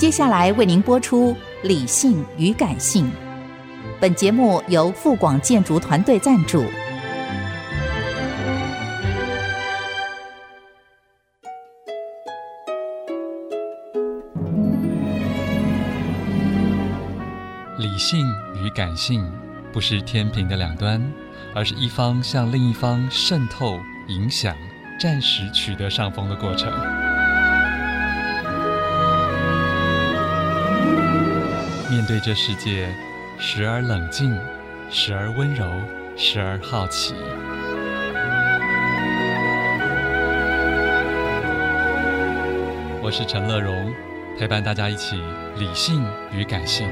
接下来为您播出理性与感性。本节目由富广建筑团队赞助。 理性与感性不是天平的两端，而是一方向另一方渗透、影响，暂时取得上风的过程。面对这世界，时而冷静，时而温柔，时而好奇。我是陈乐融，陪伴大家一起理性与感性。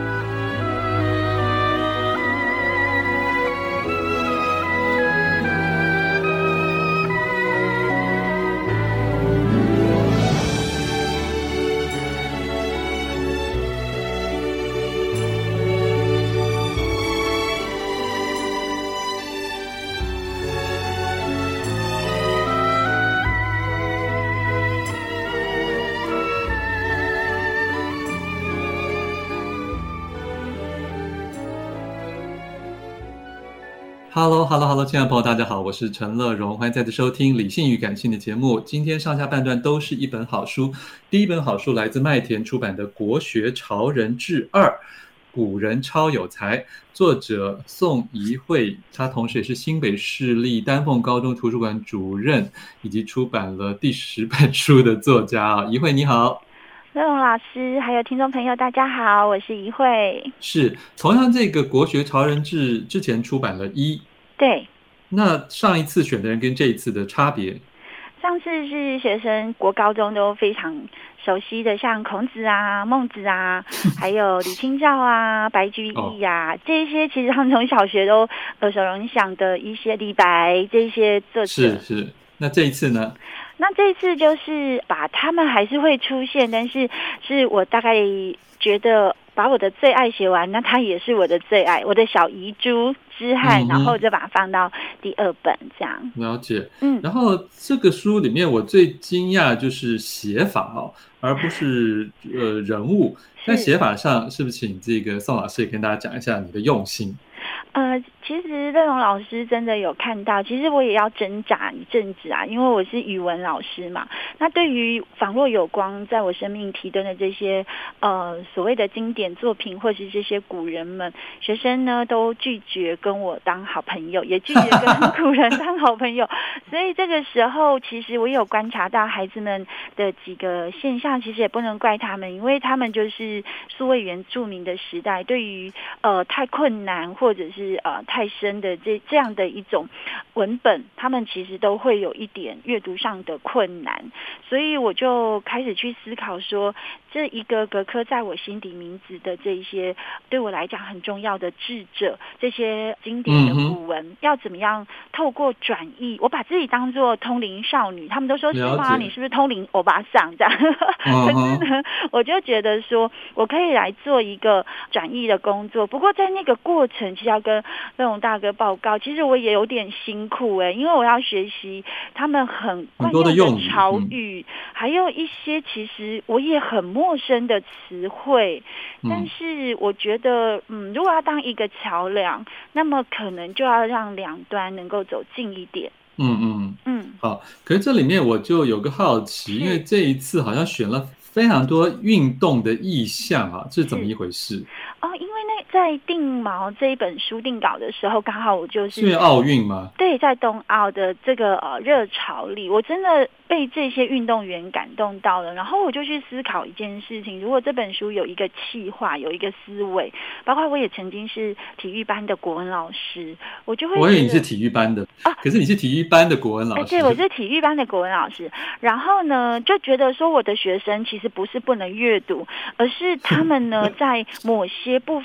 Hello， 亲爱的朋友，大家好，我是陈乐融，欢迎再次收听理性与感性的节目。今天上下半段都是一本好书，第一本好书来自麦田出版的《国学潮人志2：古人超有才》，作者宋怡慧，他同时也是新北市立丹凤高中图书馆主任，以及出版了第10本书的作家啊。怡慧你好。 乐融老师还有听众朋友大家好，我是怡慧。 是，同样这个《国学潮人志》之前出版了1， 对， 那上一次选的人跟这一次的差别？ 上次是学生国高中都非常熟悉的，像孔子啊、孟子啊，还有李清照啊、白居易啊，这一些其实他们从小学都耳熟能详的一些李白这些作者。 是，那这一次呢？ 那这一次就是把他们还是会出现，但是我大概觉得把我的最爱写完，那他也是我的最爱，我的小遗珠之憾，然后就把它放到第2本这样。 了解，然后这个书里面我最惊讶就是写法哦，而不是人物。在写法上，是不是请这个宋老师也跟大家讲一下你的用心？ 其实乐融老师真的有看到，其实我也要挣扎一阵子啊，因为我是语文老师嘛。那对于仿若有光在我生命提灯的这些所谓的经典作品，或是这些古人们，学生呢都拒绝跟我当好朋友，也拒绝跟古人当好朋友。所以这个时候，其实我有观察到孩子们的几个现象，其实也不能怪他们，因为他们就是数位原住民的时代，对于太困难或者是太深的这样的一种文本，他们其实都会有一点阅读上的困难，所以我就开始去思考说，这一个个刻在我心底名字的这一些对我来讲很重要的智者，这些经典的古文，要怎么样透过转译，我把自己当作通灵少女，他们都说是吗？你是不是通灵欧巴桑这样？可是呢，我就觉得说我可以来做一个转译的工作，不过在那个过程其实要跟乐融大哥报告，其实我也有点辛苦因为我要学习他们很惯用的潮语，还有一些其实我也很陌生的词汇，但是我觉得如果要当一个桥梁，那么可能就要让两端能够走近一点。好， 可是这里面我就有个好奇，因为这一次好像选了非常多运动的意象啊，这是怎么一回事？ 因为在定锚这一本书定稿的时候，刚好我就是因为奥运吗？ 对，在冬奥的这个热潮里，我真的被这些运动员感动到了，然后我就去思考一件事情，如果这本书有一个企划，有一个思维，包括我也曾经是体育班的国文老师，我就会觉得， 我以为你是体育班的可是你是体育班的国文老师。 对，我是体育班的国文老师，然后呢就觉得说我的学生其实不是不能阅读，而是他们呢在某些部分跟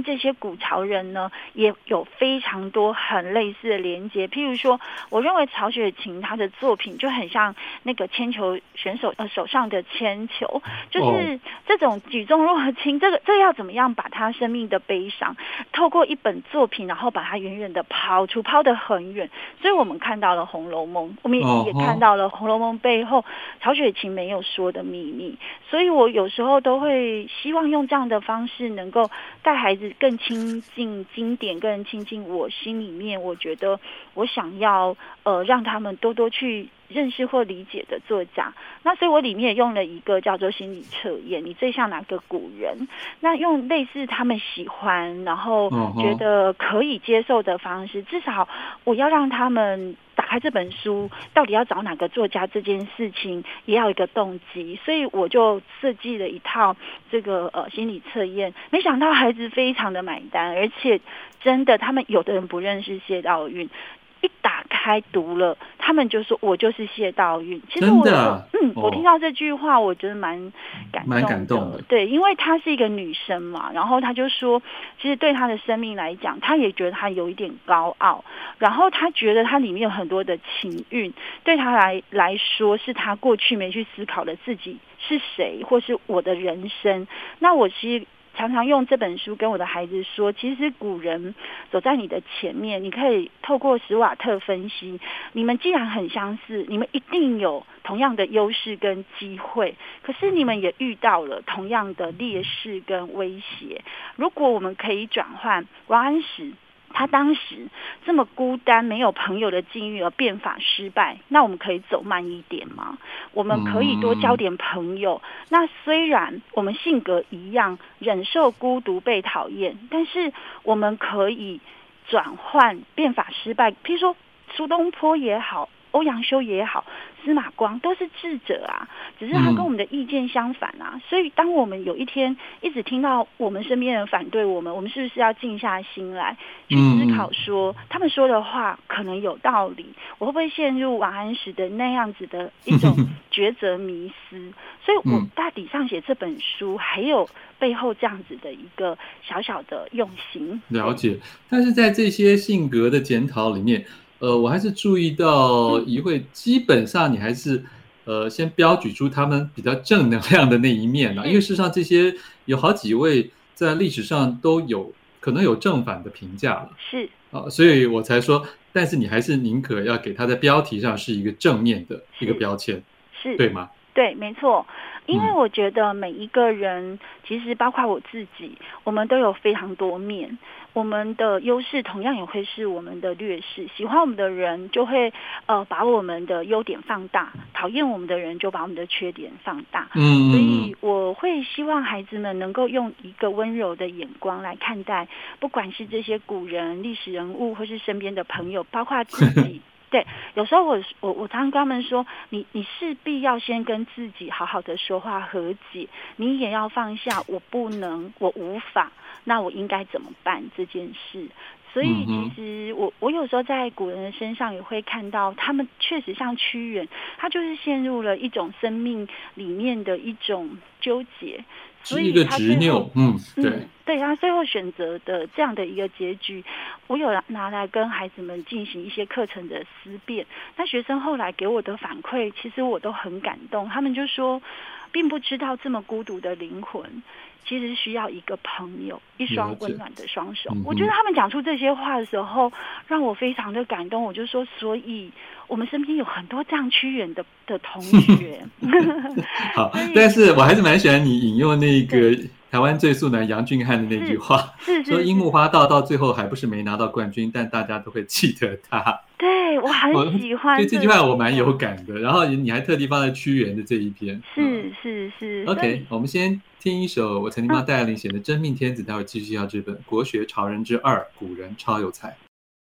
这些古潮人呢，也有非常多很类似的连接。譬如说，我认为曹雪芹他的作品就很像那个铅球选手手上的铅球，就是这种举重若轻，这要怎么样把他生命的悲伤透过一本作品，然后把它远远的抛得很远。所以我们看到了《红楼梦》，我们也看到了《红楼梦》背后曹雪芹没有说的秘密。所以我有时候都会希望用这样的方式，能够带孩子更亲近经典，更亲近我心里面我觉得我想要让他们多多去认识或理解的作家。那所以我里面也用了一个叫做心理测验，你最像哪个古人，那用类似他们喜欢然后觉得可以接受的方式，至少我要让他们打开这本书到底要找哪个作家这件事情也要有一个动机。所以我就设计了一套这个心理测验，没想到孩子非常的买单，而且真的他们有的人不认识谢道韫，一打开读了，他们就说我就是谢道韫。其实我听到这句话，我觉得蛮感动的。对，因为她是一个女生嘛，然后她就说，其实对她的生命来讲，她也觉得她有一点高傲，然后她觉得她里面有很多的情韵，对她来说是她过去没去思考的自己是谁，或是我的人生。那我其实常常用这本书跟我的孩子说，其实古人走在你的前面，你可以透过史瓦特分析，你们既然很相似，你们一定有同样的优势跟机会，可是你们也遇到了同样的劣势跟威胁。如果我们可以转换王安石他当时这么孤单没有朋友的境遇而变法失败，那我们可以走慢一点吗？我们可以多交点朋友。那虽然我们性格一样，忍受孤独被讨厌，但是我们可以转换变法失败。譬如说苏东坡也好，欧阳修也好，司马光都是智者啊，只是他跟我们的意见相反啊。所以当我们有一天一直听到我们身边人反对我们是不是要静下心来去思考说，他们说的话可能有道理，我会不会陷入王安石的那样子的一种抉择迷思。所以我大体上写这本书还有背后这样子的一个小小的用心。 了解。但是在这些性格的检讨里面，我还是注意到一会，基本上你还是先标举出他们比较正能量的那一面啦，因为事实上这些有好几位在历史上都有可能有正反的评价了， 是所以我才说，但是你还是宁可要给他在标题上是一个正面的一个标签， 是对吗？ 对，没错。因为我觉得每一个人，其实包括我自己，我们都有非常多面，我们的优势同样也会是我们的劣势。喜欢我们的人就会把我们的优点放大，讨厌我们的人就把我们的缺点放大。所以我会希望孩子们能够用一个温柔的眼光来看待，不管是这些古人、历史人物，或是身边的朋友，包括自己。对，有时候我常常跟他们说，你势必要先跟自己好好的说话和解，你也要放下我不能，我无法，那我应该怎么办这件事。所以其实我有时候在古人的身上也会看到，他们确实像屈原，他就是陷入了一种生命里面的一种纠结，所以他最后对他最后选择的这样的一个结局，我有拿来跟孩子们进行一些课程的思辨。那学生后来给我的反馈，其实我都很感动，他们就说并不知道这么孤独的灵魂其实需要一个朋友，一双温暖的双手。我觉得他们讲出这些话的时候，让我非常的感动。我就说，所以我们身边有很多这样屈原的同学。 好，但是我还是蛮喜欢你引用那个台湾最速男杨俊翰的那句话，说樱木花道到最后还不是没拿到冠军，但大家都会记得他。 对，我很喜欢。 对这句话我蛮有感的。然后你还特地放在屈原的这一篇。 是。 OK， 我们先听一首我曾经帮戴爱玲写的《真命天子》，待会继续要这本《国学潮人之二：古人超有才》。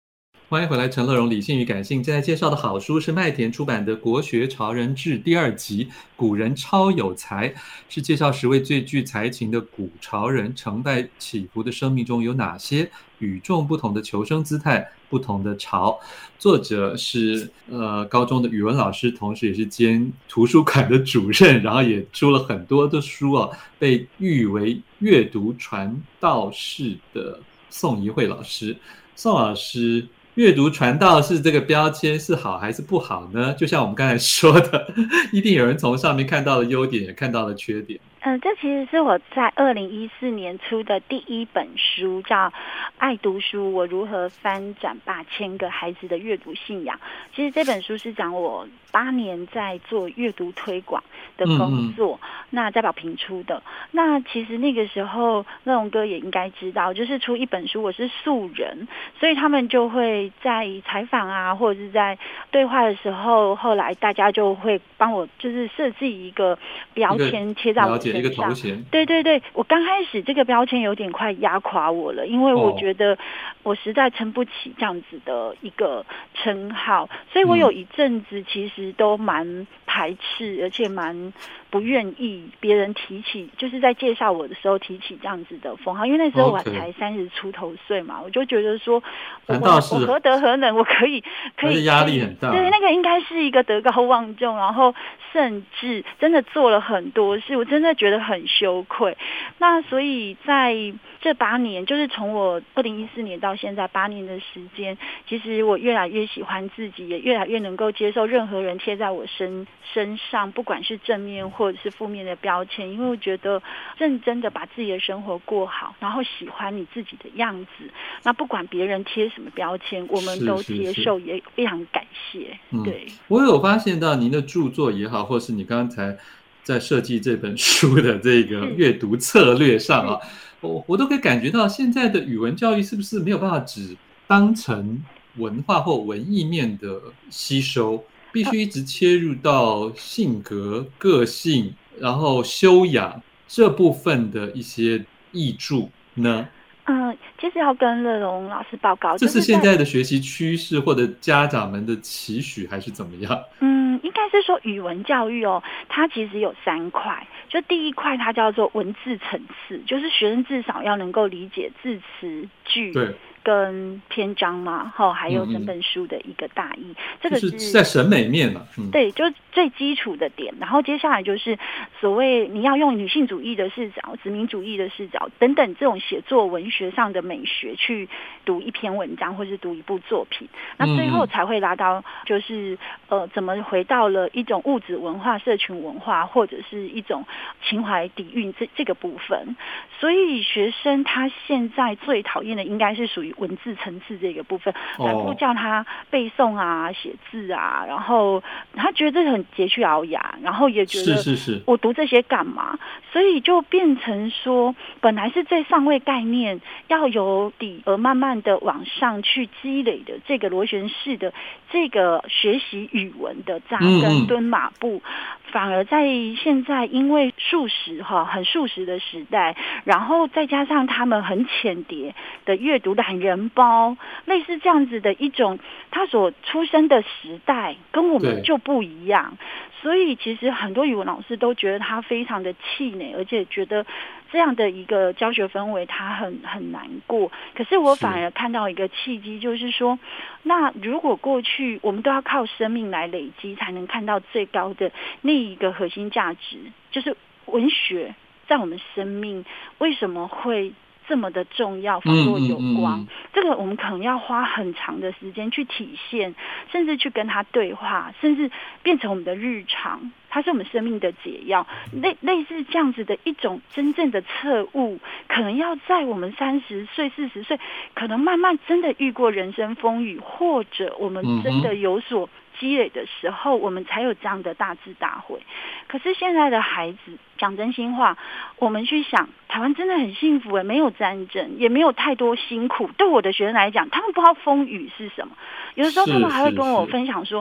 欢迎回来，陈乐融理性与感性。现在介绍的好书是麦田出版的《国学潮人志》第2集《古人超有才》，是介绍10位最具才情的古潮人成败起伏的生命中有哪些与众不同的求生姿态，不同的潮。作者是高中的语文老师，同时也是兼图书馆的主任，然后也出了很多的书啊，被誉为阅读传道士的宋怡慧老师。宋老师，阅读传道士这个标签是好还是不好呢？就像我们刚才说的，一定有人从上面看到了优点，也看到了缺点。 这其实是我在2014年出的第1本书，叫《爱读书：我如何翻转8000个孩子的阅读信仰》。其实这本书是讲我8年在做阅读推广的工作，那在宝瓶出的。那其实那个时候，乐融哥也应该知道，就是出一本书，我是素人，所以他们就会在采访啊，或者是在对话的时候，后来大家就会帮我就是设计一个标签贴在我身上。 一个头衔。 对对对，我刚开始这个标签有点快压垮我了，因为我觉得我实在撑不起这样子的一个称号，所以我有一阵子其实都蛮排斥，而且蛮不愿意别人提起，就是在介绍我的时候提起这样子的封号，因为那时候我才30出头岁嘛，我就觉得说我何德何能，我可以压力很大。 对，那个应该是一个德高望重，然后甚至真的做了很多事，我真的觉得很羞愧。那所以在这8年，就是从我2014年到现在8年的时间，其实我越来越喜欢自己，也越来越能够接受任何人贴在我身上，不管是正面或者是负面的标签，因为我觉得认真的把自己的生活过好，然后喜欢你自己的样子，那不管别人贴什么标签，我们都接受，也非常感谢。对， 我有发现到您的著作也好，或是你刚才在设计这本书的这个阅读策略上啊，我都可以感觉到现在的语文教育是不是没有办法只当成文化或文艺面的吸收，必须一直切入到性格、个性，然后修养这部分的一些挹注呢？ 其实要跟乐融老师报告， 这是现在的学习趋势，或者家长们的期许，还是怎么样？ 应该是说语文教育它其实有3块。就第一块它叫做文字层次，就是学生至少要能够理解字词句跟篇章嘛，还有整本书的一个大意，这个是在审美面嘛， 对，就最基础的点。然后接下来就是所谓你要用女性主义的视角、殖民主义的视角等等这种写作文学上的美学去读一篇文章或是读一部作品，那最后才会拉到就是怎么回到了一种物质文化、社群文化，或者是一种情怀底蕴这个部分。所以学生他现在最讨厌的应该是属于文字层次这个部分，反复叫他背诵啊、写字啊，然后他觉得很佶屈聱牙，然后也觉得我读这些干嘛？所以就变成说，本来是最上位概念要由底而慢慢的往上去积累的这个螺旋式的这个学习语文的扎根蹲马步，反而在现在因为很速食的时代，然后再加上他们很浅碟的阅读懒人包，类似这样子的一种，他所出生的时代跟我们就不一样，所以其实很多语文老师都觉得他非常的气馁，而且觉得这样的一个教学氛围他很难过。可是我反而看到一个契机，就是说，那如果过去我们都要靠生命来累积才能看到最高的那一个核心价值，就是文学在我们生命为什么会这么的重要，仿若有光，这个我们可能要花很长的时间去体现，甚至去跟他对话，甚至变成我们的日常，它是我们生命的解药。类似这样子的一种真正的彻悟，可能要在我们30岁、40岁，可能慢慢真的遇过人生风雨，或者我们真的有所积累的时候，我们才有这样的大智大慧。可是现在的孩子，讲真心话，我们去想，台湾真的很幸福，没有战争，也没有太多辛苦。对我的学生来讲，他们不知道风雨是什么，有的时候他们还会跟我分享说，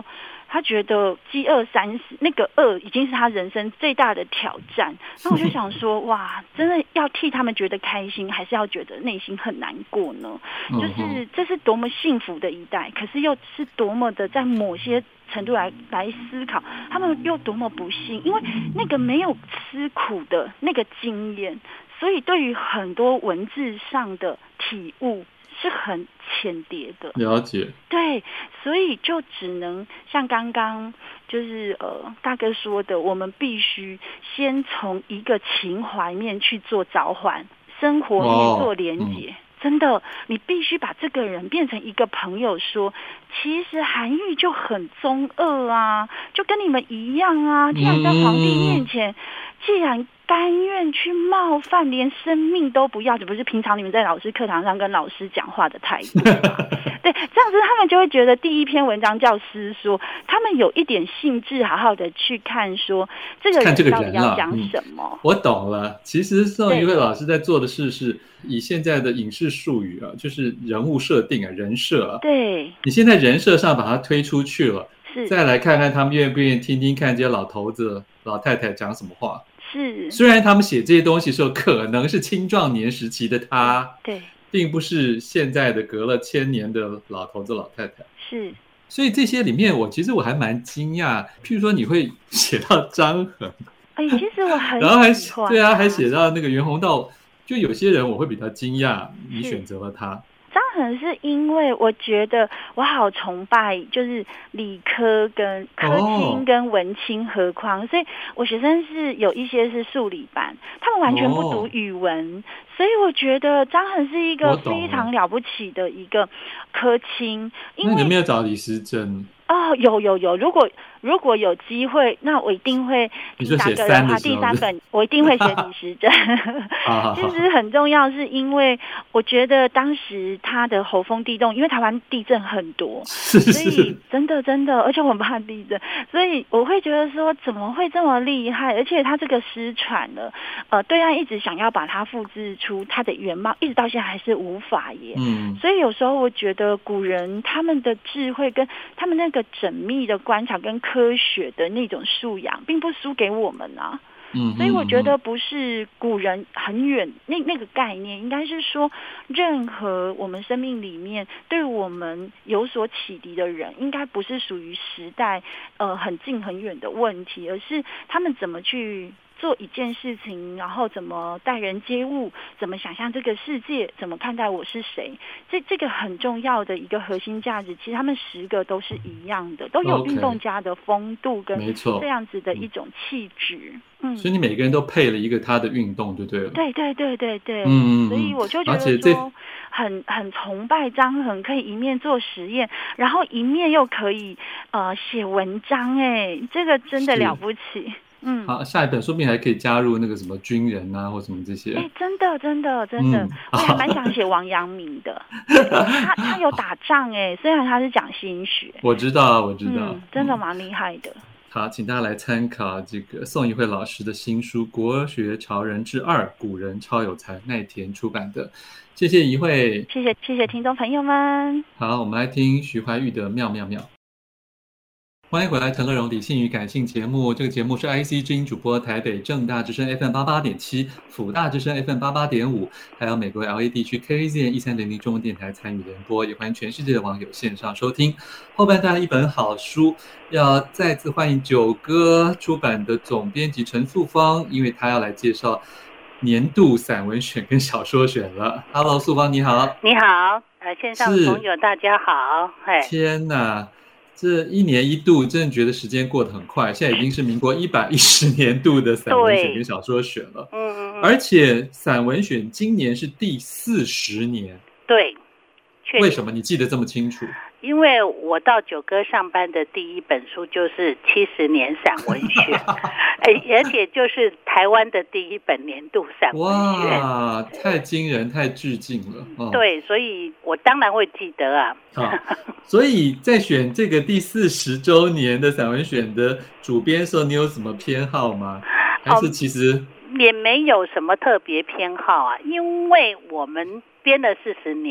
他觉得饥饿30那个饿已经是他人生最大的挑战。那我就想说，哇，真的要替他们觉得开心，还是要觉得内心很难过呢？就是这是多么幸福的一代，可是又是多么的在某些程度来思考，他们又多么不幸，因为那个没有吃苦的那个经验，所以对于很多文字上的体悟是很浅碟的。 了解。 对，所以就只能像刚刚就是大哥说的，我们必须先从一个情怀面去做召唤，生活面做连结。真的，你必须把这个人变成一个朋友说，其实韩愈就很中二啊，就跟你们一样啊，既然在皇帝面前，既然甘愿去冒犯，连生命都不要，这不是平常你们在老师课堂上跟老师讲话的态度吗？对，这样子他们就会觉得第一篇文章叫诗说，他们有一点兴致，好好的去看说这个人到底要讲什么。 我懂了，其实宋怡慧老师在做的事是以现在的影视术语啊，就是人物设定啊，人设啊。 对， 你现在人设上把它推出去了，再来看看他们愿不愿意听听看这些老头子、老太太讲什么话。 是， 虽然他们写这些东西的时候可能是青壮年时期的他， 对， 并不是现在的隔了1000年的老头子、老太太。 是， 所以这些里面，其实我还蛮惊讶。譬如说，你会写到张衡， 其实我很然后还喜欢， 对啊，还写到那个袁宏道。就有些人我会比较惊讶，你选择了他。 张衡是因为我觉得我好崇拜，就是理科跟科青跟文青合框，所以我学生是有一些是数理班，他们完全不读语文，所以我觉得张衡是一个非常了不起的一个科青。 那你有没有找李时珍？ 有，如果有机会，那我一定会听大哥的话，第3本我一定会写李时珍。其实很重要，是因为我觉得当时他的喉风地动，因为台湾地震很多，所以真的，而且我很怕地震，所以我会觉得说怎么会这么厉害？而且他这个失传了，对岸一直想要把它复制出它的原貌，一直到现在还是无法耶。所以有时候我觉得古人他们的智慧跟他们那个缜密的观察跟科学的那种素养，并不输给我们啊。所以我觉得不是古人很远那个概念，应该是说任何我们生命里面对我们有所启迪的人，应该不是属于时代很近很远的问题，而是他们怎么去做一件事情，然后怎么待人接物，怎么想象这个世界，怎么看待我是谁，这个很重要的一个核心价值，其实他们10个都是一样的，都有运动家的风度跟这样子的一种气质。 所以你每个人都配了一个他的运动就对了。 对，所以我就觉得说很崇拜张衡，可以一面做实验，然后一面又可以写文章，这个真的了不起。 好，下一本说不定还可以加入那个什么军人啊，或什么这些。 真的，我还蛮想写王阳明的。他有打仗虽然他是讲心学。我知道，真的蛮厉害的。 好，请大家来参考这个宋怡慧老师的新书《国学潮人之2：古人超有才》，奈田出版的。谢谢怡慧， 谢谢听众朋友们。 好，我们来听徐怀钰的妙妙妙。欢迎回来，陈乐融理性与感性节目。这个节目是 IC 之音主播，台北政大之声 FM 88.7，辅大之声 FM 88.5，还有美国 LA 地区 KZN 1300中文电台参与联播，也欢迎全世界的网友线上收听。后半段一本好书，要再次欢迎九歌出版的总编辑陈素芳，因为他要来介绍年度散文选跟小说选了。Hello， 素芳你好。 你好，线上的朋友大家好。 天哪！这1年1度，真的觉得时间过得很快。现在已经是民国110年度的散文选跟小说选了，而且散文选今年是第40年。 对， 为什么你记得这么清楚？ 因为我到九歌上班的第一本书就是70年散文选，而且就是台湾的第一本年度散文选。 哇，太惊人，太致敬了。 对，所以我当然会记得啊。 所以在选这个第40周年的散文选的主编的时候，你有什么偏好吗？还是其实也没有什么特别偏好啊？因为我们编了40年。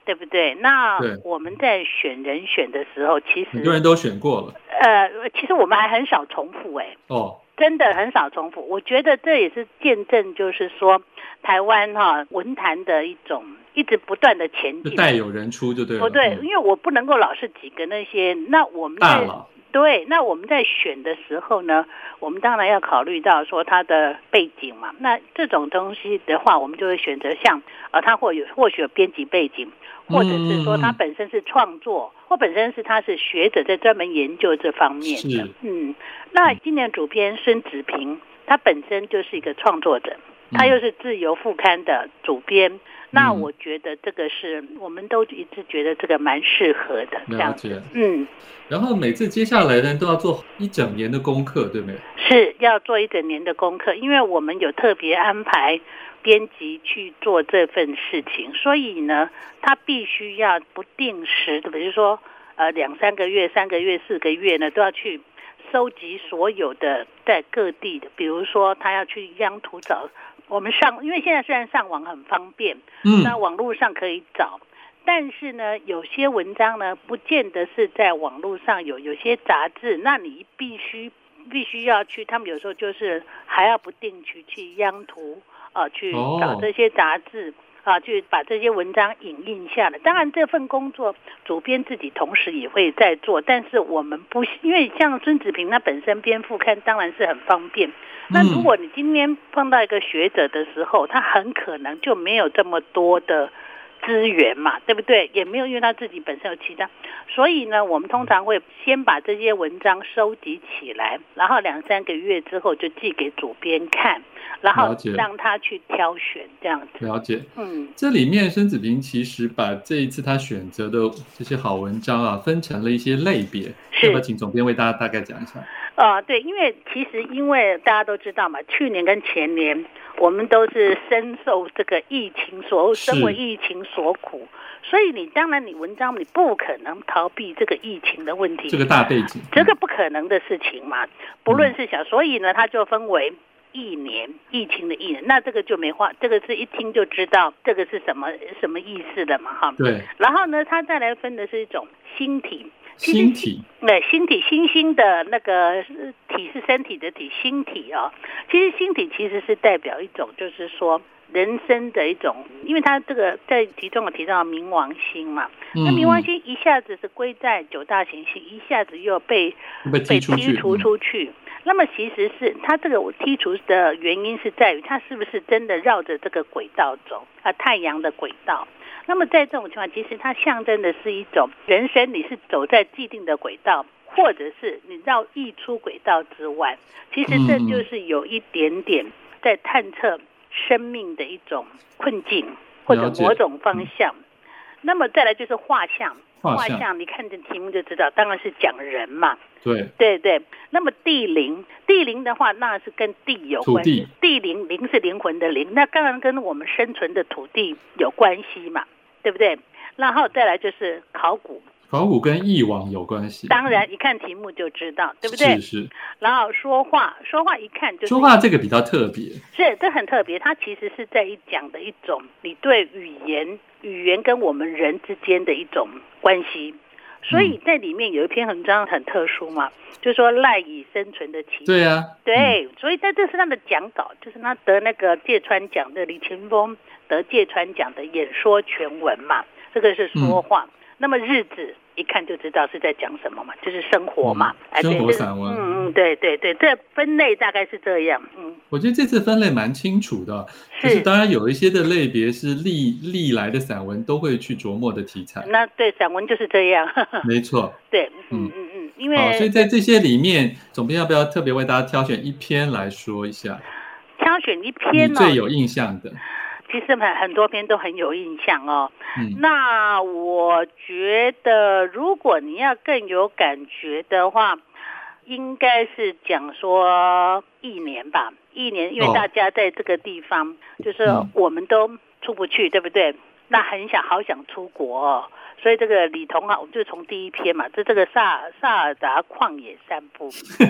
对不对？那对我们在选人选的时候，其实很多人都选过了。 其实我们还很少重复哦， 真的很少重复。我觉得这也是见证，就是说台湾文坛的一种一直不断的前进， 带有人出就对了。 不对，因为我不能够老是几个那些，那我们大佬。 对，那我们在选的时候呢，我们当然要考虑到说他的背景嘛。那这种东西的话，我们就会选择像他或许有编辑背景，或者是说他本身是创作，或本身是他是学者在专门研究这方面的。那今年主编孙子平，他本身就是一个创作者，他又是自由副刊的主编。那我觉得这个是我们都一直觉得这个蛮适合的，这样子。 然后每次接下来呢，都要做一整年的功课，对不对？ 是要做一整年的功课，因为我们有特别安排编辑去做这份事情，所以呢，他必须要不定时的，比如说2-3个月、3个月、4个月呢，都要去收集所有的在各地的，比如说他要去央图找。我们因为现在虽然上网很方便，那网络上可以找，但是呢，有些文章呢，不见得是在网络上有些杂志，那你必须要去，他们有时候就是还要不定期去央图去找这些杂志去把这些文章影印下来。当然这份工作主编自己同时也会在做，但是我们不，因为像孙子平他本身编副刊当然是很方便。那如果你今天碰到一个学者的时候，他很可能就没有这么多的资源嘛，对不对？也没有，因为他自己本身有其他，所以呢，我们通常会先把这些文章收集起来，然后2-3个月之后就寄给主编看，然后让他去挑选，这样子。 了解。这里面孙子平其实把这一次他选择的这些好文章分成了一些类别，要不要请总编为大家大概讲一下？ 对，因为大家都知道嘛，去年跟前年我们都是深受这个疫情身为疫情所苦，所以你当然你文章你不可能逃避这个疫情的问题， 这个大背景， 这个不可能的事情嘛，不论是所以呢，它就分为疫情的疫年，那这个就没话，这个是一听就知道这个是什么意思的嘛，哈。 对。 然后呢，它再来分的是一种星体。 星体， 星星的那个体是身体的体，星体其实星体其实是代表一种，就是说人生的一种，因为它这个在其中有提到冥王星嘛，那冥王星一下子是归在9大行星，一下子又被剔除出去。那么其实是它这个剔除的原因是在于它是不是真的绕着这个轨道走太阳的轨道。那么在这种情况，其实它象征的是一种人生，你是走在既定的轨道，或者是你溢出轨道之外，其实这就是有一点点在探测生命的一种困境或者某种方向。那么再来就是画像，你看这题目就知道，当然是讲人嘛。对。那么地灵的话，那是跟地有关系。地灵是灵魂的灵，那当然跟我们生存的土地有关系嘛，对不对？然后再来就是考古跟忆往有关系。 当然一看题目就知道，对不对？ 是。 然后说话一看就是说话，这个比较特别。 是，这很特别，它其实是在讲的一种你对语言跟我们人之间的一种关系。所以在里面有一篇文章很特殊嘛，就是说赖以生存的奇迹。 对啊， 对，所以这是他的讲稿，就是他得那个芥川奖的李勤峰得芥川奖的演说全文嘛，这个是说话。那么日子一看就知道是在讲什么嘛，就是生活嘛， 生活散文。 对，这分类大概是这样。 我觉得这次分类蛮清楚的，就是当然有一些的类别是历来的散文都会去琢磨的题材。 那对，散文就是这样。 没错。 对，因为所以在这些里面，总编要不要特别为大家挑选一篇来说一下？ 挑选一篇你最有印象的？ 其实很多篇都很有印象那我觉得如果你要更有感觉的话，应该是讲说一年吧。一年，因为大家在这个地方就是我们都出不去，对不对？那好想出国所以这个李彤我们就从第一篇嘛，这个萨尔达旷野散步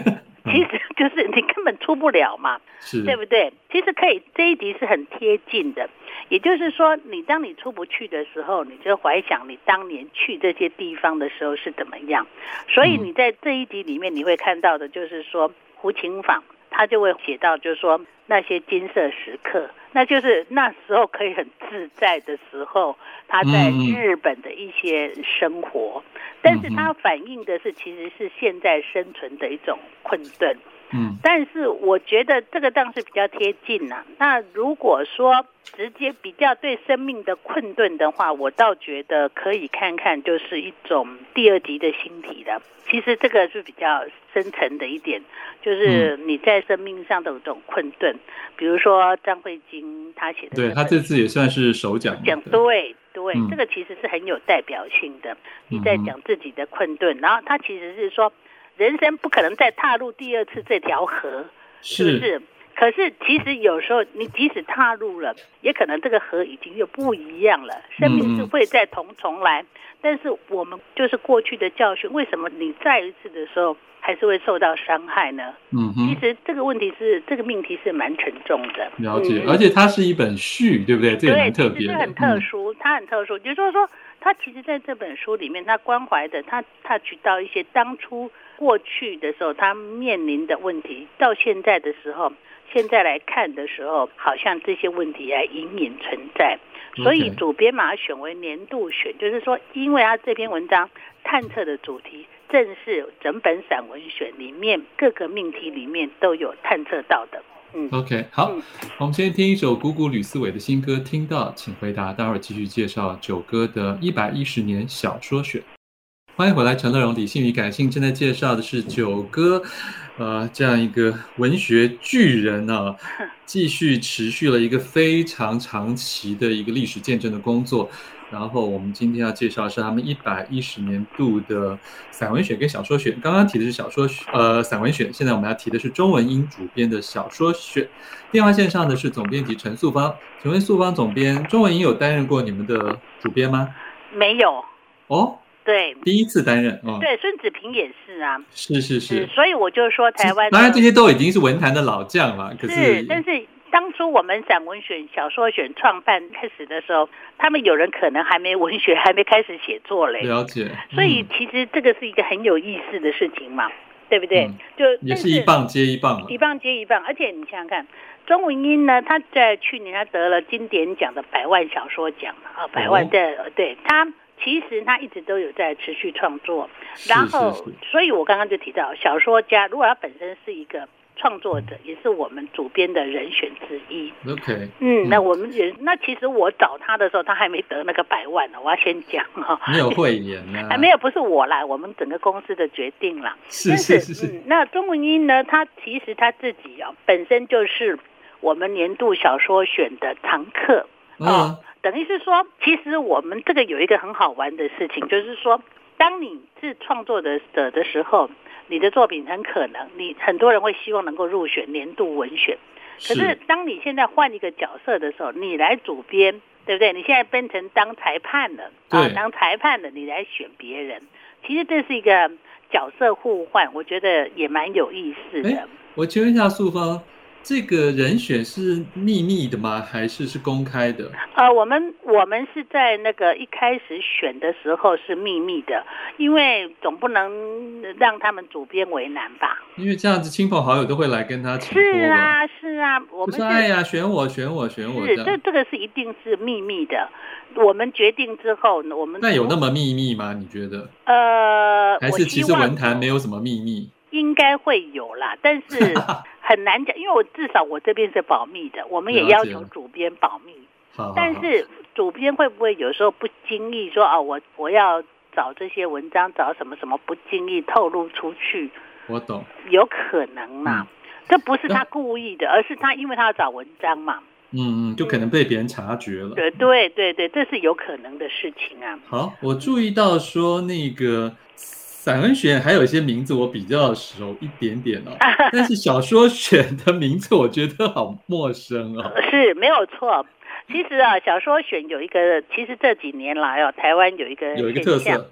其实就是你根本出不了嘛，对不对？其实可以，这一集是很贴近的。也就是说，当你出不去的时候，你就怀想你当年去这些地方的时候是怎么样。所以你在这一集里面你会看到的就是说，胡琴坊他就会写到，就是说那些金色时刻，那就是那时候可以很自在的时候，他在日本的一些生活，但是他反映的是其实是现在生存的一种困顿。但是我觉得这个当然是比较贴近啦。那如果说直接比较对生命的困顿的话，我倒觉得可以看看就是一种第二集的星体的。其实这个是比较深层的一点，就是你在生命上的这种困顿，比如说张慧晶她写的， 对，她这次也算是首讲， 对，这个其实是很有代表性的。你在讲自己的困顿，然后他其实是说人生不可能再踏入第二次这条河，是不是？可是其实有时候你即使踏入了，也可能这个河已经又不一样了，生命是会再重来。但是我们就是过去的教训，为什么你再一次的时候还是会受到伤害呢？其实这个问题是，这个命题是蛮沉重的。 了解，而且它是一本序，对不对？这也蛮特别的。 对，很特殊，它很特殊。就是说，他其实在这本书里面，他关怀的，他举到一些当初过去的时候他面临的问题，到现在的时候，现在来看的时候，好像这些问题还隐隐存在。所以主编把它选为年度选，就是说，因为他这篇文章探测的主题正是整本散文选里面各个命题里面都有探测到的。 OK， 好，我们先听一首谷谷吕思伟的新歌《听到请回答》，待会儿继续介绍九歌的110年小说选。欢迎回来，陈乐融理性与感性正在介绍的是九歌，这样一个文学巨人啊，继续持续了一个非常长期的一个历史见证的工作。然后我们今天要介绍的是他们110年度的散文选跟小说选。刚刚提的是散文选，现在我们要提的是钟文英主编的小说选。电话线上的是总编辑陈素芳，请问素芳总编，钟文英有担任过你们的主编吗？ 没有。 哦。 对， 第一次担任。 对，孙子平也是啊。 是。 所以我就说台湾， 当然这些都已经是文坛的老将了，可是但是当初我们散文选、小说选创办开始的时候，他们有人可能还没文学，还没开始写作嘞。 了解。 所以其实这个是一个很有意思的事情嘛，对不对？就也是一棒接一棒， 一棒接一棒。而且你想想看，钟文英呢，他在去年他得了金典奖的100万小说奖啊，100万的，对他。其实他一直都有在持续创作，然后所以我刚刚就提到小说家，如果他本身是一个创作者，也是我们主编的人选之一。 OK， 那我们那其实我找他的时候，他还没得那个100万呢，我要先讲哈。 没有慧眼啊？ 还没有，不是我来，我们整个公司的决定啦。 是。 那钟文英呢？他其实他自己本身就是我们年度小说选的常客等于是说，其实我们这个有一个很好玩的事情，就是说，当你是创作者的时候，你的作品很可能，很多人会希望能够入选年度文选。可是当你现在换一个角色的时候，你来主编，对不对？你现在变成当裁判了当裁判了，你来选别人。其实这是一个角色互换，我觉得也蛮有意思的。 我请问一下素芳，这个人选是秘密的吗？还是公开的？ 我们是在那个一开始选的时候是秘密的，因为总不能让他们主编为难吧？因为这样子亲朋好友都会来跟他请托。 是啊，我们哎呀，选我。是这个是一定是秘密的。我们决定之后，我们那有那么秘密吗？你觉得？还是其实文坛没有什么秘密？ 应该会有啦，但是很难讲，因为至少我这边是保密的，我们也要求主编保密。但是主编会不会有时候不经意说我要找这些文章，找什么什么，不经意透露出去？ 我懂， 有可能嘛？这不是他故意的，而是他因为他要找文章嘛。 就可能被别人察觉了。 对，这是有可能的事情啊。 好，我注意到说那个散文选还有一些名字我比较熟一点点但是小说选的名字我觉得好陌生是没有错。其实小说选有一个，其实这几年来台湾有一个特色，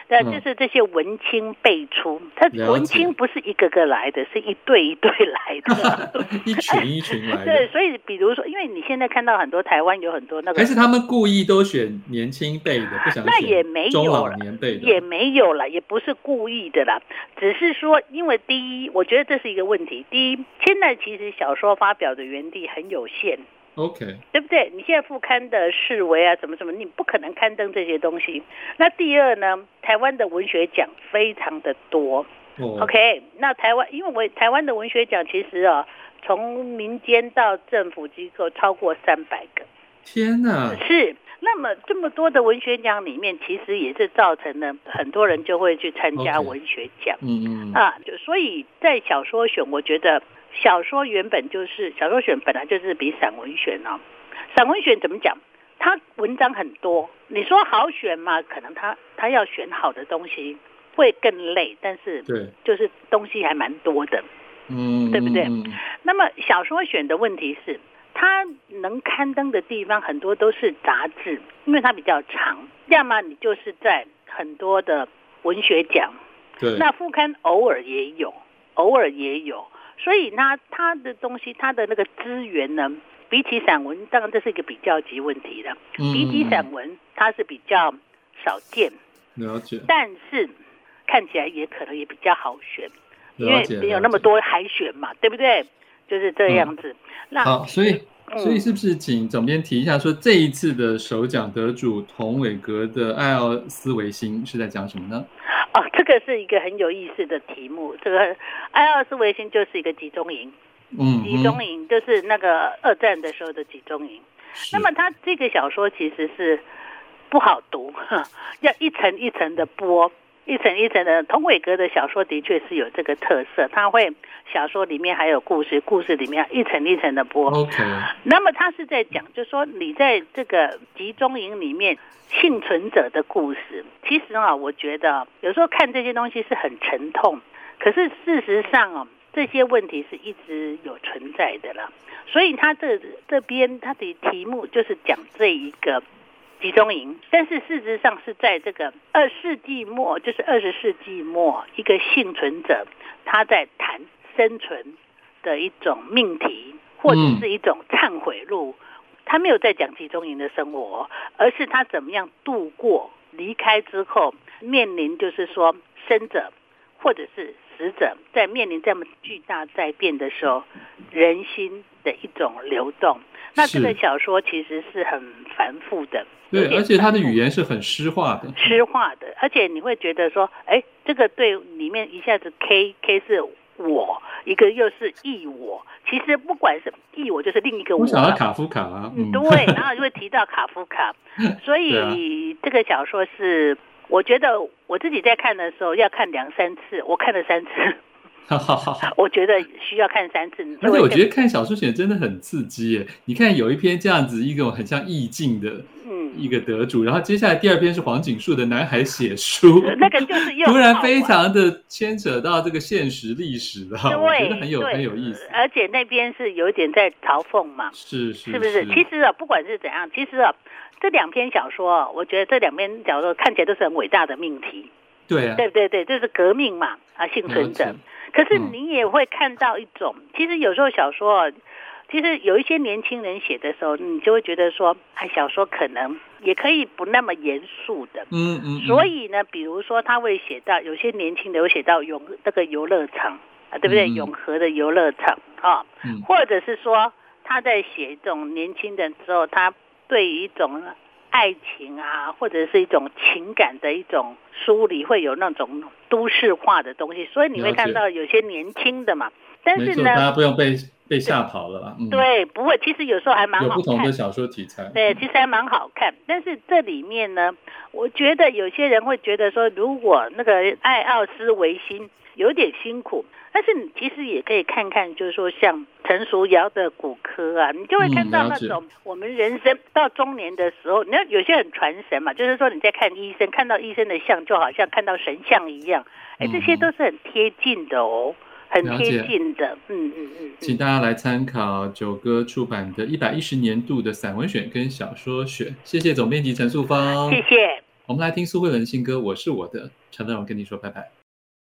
就是这些文青辈出，他文青不是一个个来的，是一对一对来的， 一群一群来的。 对，所以比如说，因为你现在看到很多台湾有很多那个， 还是他们故意都选年轻辈的，不想选中老年辈的， 也没有了，也不是故意的啦，只是说，因为第一，我觉得这是一个问题。第一，现在其实小说发表的园地很有限。 OK， 对不对？你现在副刊的视为啊，什么什么，你不可能刊登这些东西。那第二呢，台湾的文学奖非常的多。OK， 那因为台湾的文学奖其实从民间到政府机构超过300个。 天哪！ 是。那么这么多的文学奖里面，其实也是造成了很多人就会去参加文学奖。所以在小说选，我觉得。小说原本就是小说选，本来就是比散文选哦。散文选怎么讲？它文章很多，你说好选嘛？可能他要选好的东西会更累，但是就是东西还蛮多的，对不对？那么小说选的问题是，它能刊登的地方很多都是杂志，因为它比较长，要么你就是在很多的文学奖，那副刊偶尔也有。所以它的东西，它的那个资源呢，比起散文，当然这是一个比较级问题的。比起散文，它是比较少见， 了解。 但是看起来也可能也比较好选，因为没有那么多海选嘛，对不对？就是这样子。 好，所以是不是请总编提一下，说这一次的首奖得主童伟格的《艾奥斯维辛》是在讲什么呢？ 这个是一个很有意思的题目。这个艾奥斯维辛就是一个集中营，集中营就是那个2战的时候的集中营。那么他这个小说其实是不好读，要一层一层的剥，一层一层的。童伟格的小说的确是有这个特色，他会小说里面还有故事，故事里面一层一层的剥。那么他是在讲，就是说你在这个集中营里面幸存者的故事。其实我觉得有时候看这些东西是很沉痛，可是事实上这些问题是一直有存在的了。所以他这边他的题目就是讲这一个集中营，但是事实上是在这个20世纪末，就是20世纪末，一个幸存者他在谈生存的一种命题，或者是一种忏悔录。他没有在讲集中营的生活，而是他怎么样度过离开之后，面临就是说生者或者是死者在面临这么巨大灾变的时候，人心的一种流动。那这个小说其实是很繁复的， 对，而且它的语言是很诗化的， 而且你会觉得说，这个对里面一下子 K 是我，一个又是异我。其实不管是异我，就是另一个我。 我想到卡夫卡啊， 对，然后就会提到卡夫卡，所以这个小说是，我觉得我自己在看的时候要看2-3次，我看了3次。我觉得需要看3次。 而且我觉得看小说选真的很刺激耶！你看有一篇这样子一个很像意境的一个得主，然后接下来第2篇是黄锦树的《男孩写书》， 那个就是突然非常的牵扯到这个现实历史了，我觉得很有意思。 而且那边是有点在嘲讽嘛，是不是？其实不管是怎样，其实这2篇小说，我觉得这2篇小说看起来都是很伟大的命题。 对啊， 对，就是革命嘛，幸存者。可是你也会看到一种，其实有时候小说，其实有一些年轻人写的时候，你就会觉得说，小说可能也可以不那么严肃的。所以呢，比如说他会写到有些年轻人会写到那个游乐场对不对？永和的游乐场或者是说他在写一种年轻人之后，他对于一种爱情或者是一种情感的一种梳理，会有那种都市化的东西，所以你会看到有些年轻的嘛。但是呢， 大家不用被吓跑了啦。 对，不会，其实有时候还蛮好看， 有不同的小说题材。 对，其实还蛮好看。但是这里面呢，我觉得有些人会觉得说，如果那个艾奥斯维辛有点辛苦，但是你其实也可以看看，就是说像陈淑瑶的骨科你就会看到那种我们人生到中年的时候，你看有些很传神嘛，就是说你在看医生，看到医生的像就好像看到神像一样，这些都是很贴近的很贴近的。 请大家来参考九歌出版的110年度的散文选跟小说选。谢谢总编辑陈素芳， 谢谢。 我们来听苏慧伦新歌《我是我的》，陈乐融跟你说拜拜。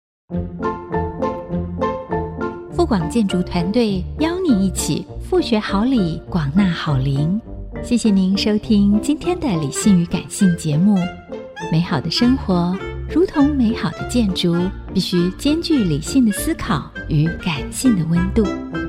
富广建筑团队邀你一起复学好礼，广纳好邻。谢谢您收听今天的理性与感性节目。美好的生活如同美好的建筑，必须兼具理性的思考与感性的温度。